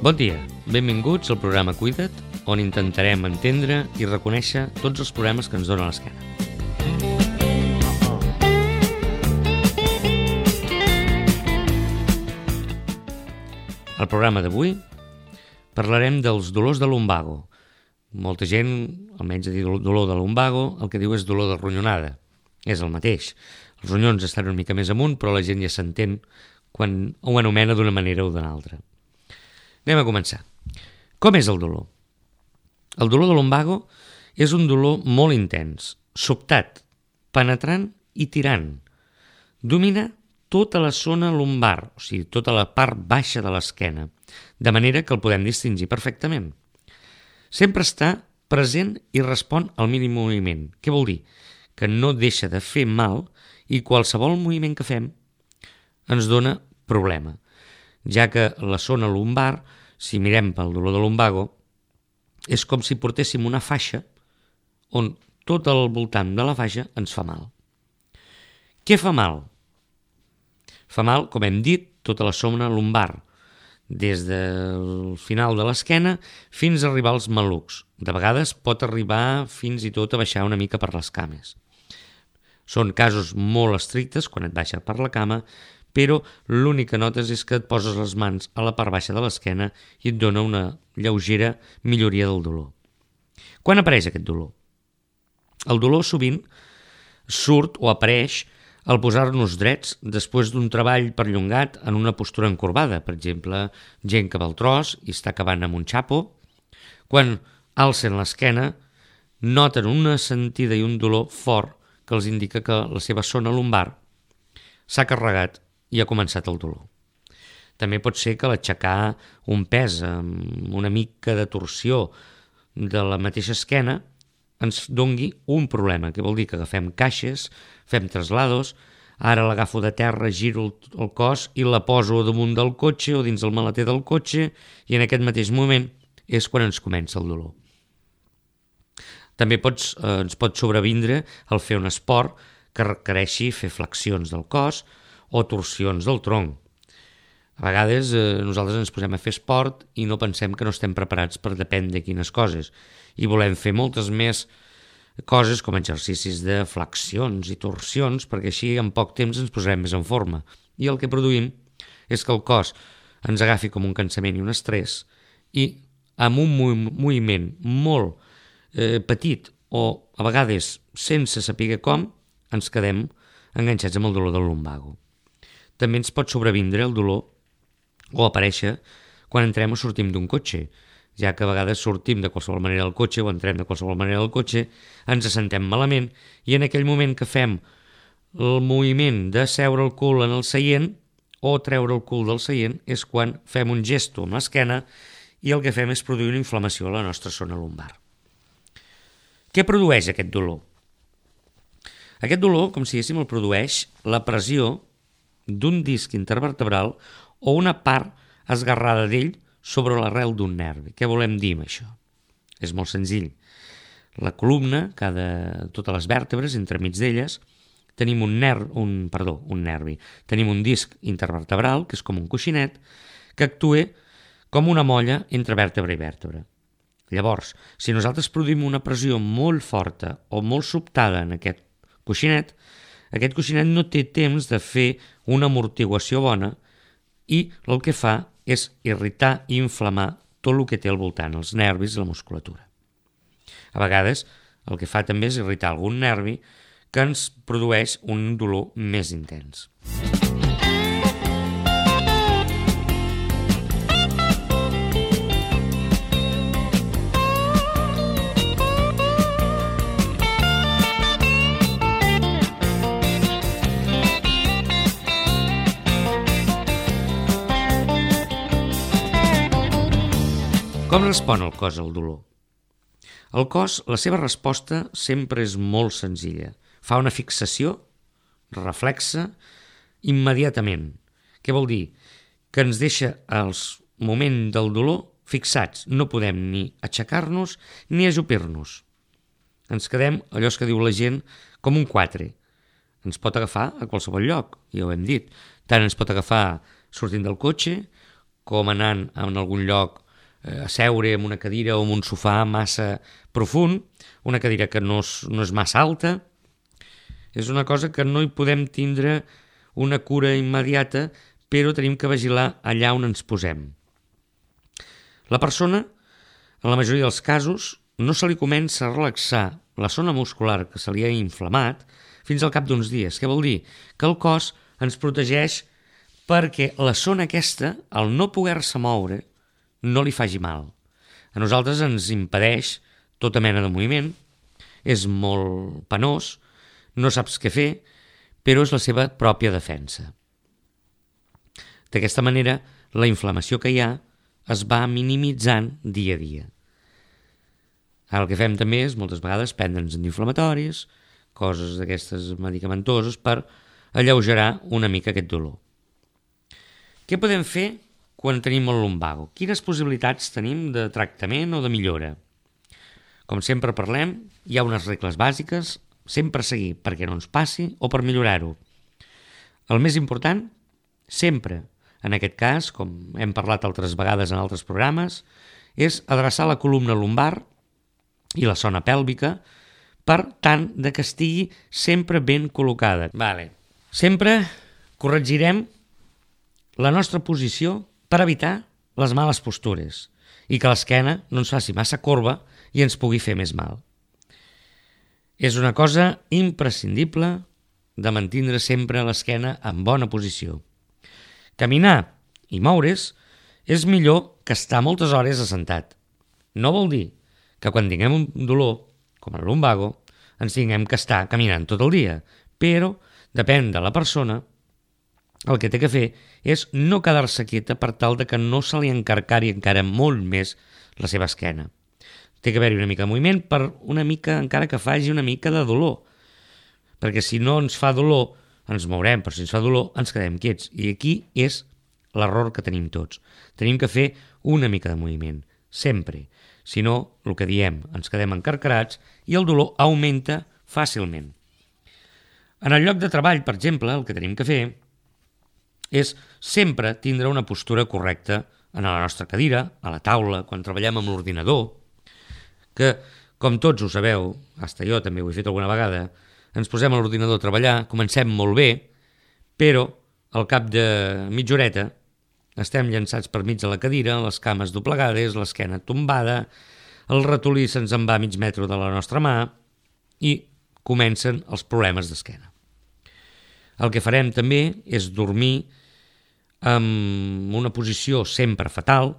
Bon dia, benvinguts al programa Cuida't, on intentarem entendre i reconèixer tots els problemes que ens donen l'esquena. Al programa d'avui parlarem dels dolors de lumbago. Molta gent, almenys a dir dolor de lumbago, el que diu és dolor de ronyonada. És el mateix. Els ronyons estan una mica més amunt, però la gent ja s'entén quan ho anomena d'una manera o d'una altra. Anem a començar. Com és el dolor? El dolor de lumbago és un dolor molt intens, sobtat, penetrant i tirant. Domina tota la zona lumbar, o sigui, tota la part baixa de l'esquena, de manera que el podem distingir perfectament. Sempre està present i respon al mínim moviment. Què vol dir? Que no deixa de fer mal i qualsevol moviment que fem ens dona problema, ja que la zona lumbar, si mirem pel dolor de lumbago, és com si portéssim una faixa on tot el voltant de la faixa ens fa mal. Què fa mal? Fa mal, com hem dit, tota la zona lumbar, des del final de l'esquena fins a arribar als malucs. De vegades pot arribar fins i tot a baixar una mica per les cames. Són casos molt estrictes quan et baixa per la cama, però l'únic que notes és que et poses les mans a la part baixa de l'esquena i et dona una lleugera milloria del dolor. Quan apareix aquest dolor? El dolor sovint surt o apareix al posar-nos drets després d'un treball perllongat en una postura encorbada. Per exemple, gent que va al tros i està acabant amb un xapo. Quan alcen l'esquena, noten una sentida i un dolor fort que els indica que la seva zona lumbar s'ha carregat i ha començat el dolor. També pot ser que l'aixecar un pes amb una mica de torsió de la mateixa esquena ens dongui un problema, que vol dir que agafem caixes, fem traslados, ara l'agafo de terra, giro el cos i la poso damunt del cotxe o dins el maleter del cotxe i en aquest mateix moment és quan ens comença el dolor. També ens pot sobrevindre el fer un esport que requereixi fer flexions del cos o torsions del tronc. A vegades nosaltres ens posem a fer esport i no pensem que no estem preparats per depèn de quines coses i volem fer moltes més coses com exercicis de flexions i torsions perquè així en poc temps ens posarem més en forma i el que produïm és que el cos ens agafi com un cansament i un estrès i amb un moviment molt petit o a vegades sense saber com ens quedem enganxats amb el dolor del lumbago. També ens pot sobrevindre el dolor o aparèixer quan entrem o sortim d'un cotxe, ja que a vegades sortim de qualsevol manera del cotxe o entrem de qualsevol manera del cotxe, ens assentem malament i en aquell moment que fem el moviment de seure el cul en el seient o treure el cul del seient és quan fem un gesto amb l'esquena i el que fem és produir una inflamació a la nostra zona lumbar. Què produeix aquest dolor? Aquest dolor, com si diguéssim, el produeix la pressió d'un disc intervertebral o una part esgarrada d'ell sobre l'arrel d'un nervi. Què volem dir amb això? És molt senzill. La columna, totes les vèrtebres, entremig d'elles, tenim un nervi. Tenim un disc intervertebral, que és com un coixinet, que actua com una molla entre vèrtebra i vèrtebra. Llavors, si nosaltres produïm una pressió molt forta o molt sobtada en aquest coixinet no té temps de fer una amortiguació bona i el que fa és irritar i inflamar tot el que té al voltant, els nervis i la musculatura. A vegades el que fa també és irritar algun nervi que ens produeix un dolor més intens. Com respon el cos al dolor? El cos, la seva resposta sempre és molt senzilla. Fa una fixació, reflexa, immediatament. Què vol dir? Que ens deixa als moments del dolor fixats. No podem ni aixecar-nos ni ajupir-nos. Ens quedem, allò que diu la gent, com un quatre. Ens pot agafar a qualsevol lloc, ja ho hem dit. Tant ens pot agafar sortint del cotxe, com anant en algun lloc a seure en una cadira o en un sofà massa profund, una cadira que no és massa alta. És una cosa que no hi podem tindre una cura immediata, però tenim que vigilar allà on ens posem. La persona, en la majoria dels casos, no se li comença a relaxar la zona muscular que se li ha inflamat fins al cap d'uns dies. Què vol dir? Que el cos ens protegeix perquè la zona aquesta, al no poder-se moure, no li faci mal. A nosaltres ens impedeix tota mena de moviment, és molt penós, no saps què fer, però és la seva pròpia defensa. D'aquesta manera, la inflamació que hi ha es va minimitzant dia a dia. Ara el que fem també és, moltes vegades, prendre'ns antiinflamatoris, coses d'aquestes medicamentoses per alleugerar una mica aquest dolor. Què podem fer quan tenim el lumbago? Quines possibilitats tenim de tractament o de millora? Com sempre parlem, hi ha unes regles bàsiques, sempre a seguir perquè no ens passi o per millorar-ho. El més important, sempre, en aquest cas, com hem parlat altres vegades en altres programes, és adreçar la columna lumbar i la zona pèlvica per tant de que estigui sempre ben col·locada. Sempre corregirem la nostra posició per evitar les males postures i que l'esquena no ens faci massa corba i ens pugui fer més mal. És una cosa imprescindible de mantindre sempre l'esquena en bona posició. Caminar i moure's és millor que estar moltes hores assentat. No vol dir que quan tinguem un dolor, com el lumbago, ens tinguem que estar caminant tot el dia, però depèn de la persona. El que té que fer és no quedar-se quieta per tal de que no se li encarcari encara molt més la seva esquena. Té que haver-hi una mica de moviment per una mica, encara que faci una mica de dolor. Perquè si no ens fa dolor, ens mourem, però si ens fa dolor, ens quedem quiets. I aquí és l'error que tenim tots. Tenim que fer una mica de moviment, sempre. Si no, el que diem, ens quedem encarcarats i el dolor augmenta fàcilment. En el lloc de treball, per exemple, el que tenim que fer és sempre tindre una postura correcta en la nostra cadira, a la taula, quan treballem amb l'ordinador, que, com tots ho sabeu, fins jo també ho he fet alguna vegada, ens posem a l'ordinador a treballar, comencem molt bé, però al cap de mitja horeta estem llançats per mig de la cadira, les cames doblegades, l'esquena tombada, el ratolí se'ns en va a mig metre de la nostra mà i comencen els problemes d'esquena. El que farem també és dormir en una posició sempre fatal,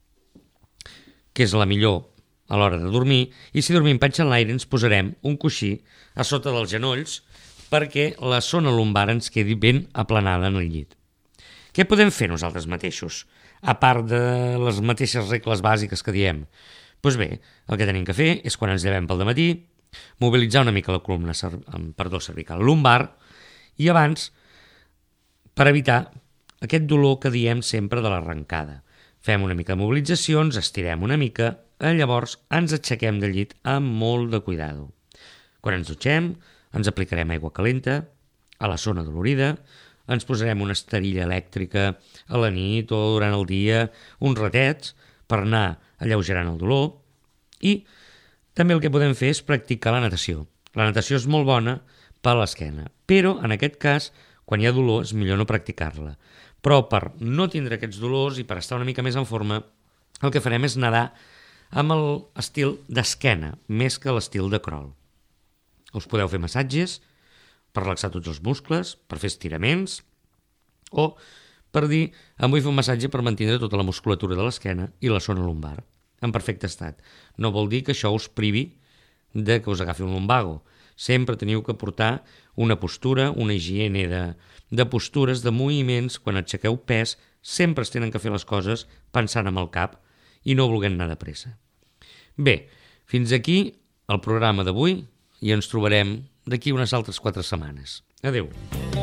que és la millor a l'hora de dormir, i si dormim penjant l'aire ens posarem un coixí a sota dels genolls perquè la zona lumbar ens quedi ben aplanada en el llit. Què podem fer nosaltres mateixos, a part de les mateixes regles bàsiques que diem? Doncs bé, el que tenim que fer és quan ens llevem pel dematí, mobilitzar una mica la columna cervical lumbar i abans, per evitar aquest dolor que diem sempre de l'arrencada. Fem una mica de mobilització, ens estirem una mica, llavors ens aixequem del llit amb molt de cuidado. Quan ens dutxem, ens aplicarem aigua calenta a la zona dolorida, ens posarem una esterilla elèctrica a la nit o durant el dia, uns ratets per anar alleugerant el dolor i també el que podem fer és practicar la natació. La natació és molt bona per a l'esquena, però en aquest cas, quan hi ha dolor, és millor no practicar-la. Però per no tindre aquests dolors i per estar una mica més en forma, el que farem és nedar amb l'estil d'esquena, més que l'estil de crawl. Us podeu fer massatges per relaxar tots els muscles, per fer estiraments, o per dir, em vull fer un massatge per mantenir tota la musculatura de l'esquena i la zona lumbar en perfecte estat. No vol dir que això us privi de que us agafi un lumbago. Sempre teniu que portar una postura, una higiene de postures, de moviments. Quan aixequeu pes, sempre es tenen que fer les coses pensant amb el cap i no volent anar de pressa. Bé, fins aquí el programa d'avui i ens trobarem d'aquí unes altres 4 setmanes. Adéu.